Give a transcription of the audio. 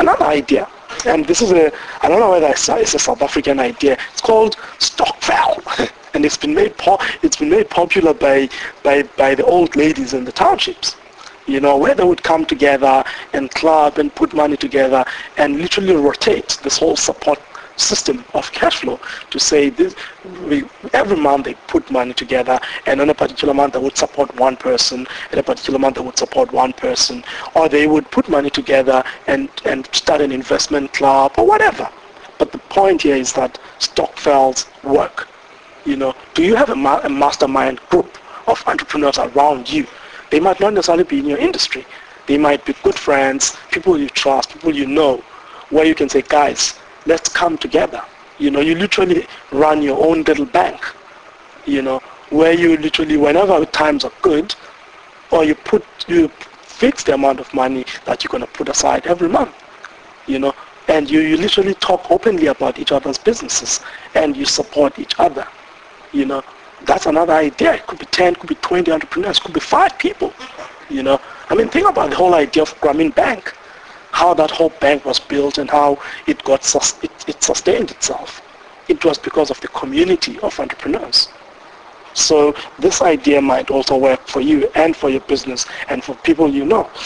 another idea, and this is I don't know whether it's a South African idea. It's called Stokvel, and it's been made popular by the old ladies in the townships. You know, where they would come together and club and put money together and literally rotate this whole support system of cash flow to say this, every month they put money together, and on a particular month they would support one person, and a particular month they would support one person, or they would put money together and start an investment club or whatever. But the point here is that Stokvels work. You know, do you have a mastermind group of entrepreneurs around you? They might not necessarily be in your industry. They might be good friends, people you trust, people you know, where you can say, guys, let's come together. You know, you literally run your own little bank, you know, where you literally, whenever times are good, or you fix the amount of money that you're going to put aside every month, you know, and you literally talk openly about each other's businesses, and you support each other, you know. That's another idea. It could be 10, it could be 20 entrepreneurs, it could be 5 people, you know. I mean, think about the whole idea of Grameen Bank, how that whole bank was built and how it sustained itself. It was because of the community of entrepreneurs. So this idea might also work for you and for your business and for people you know.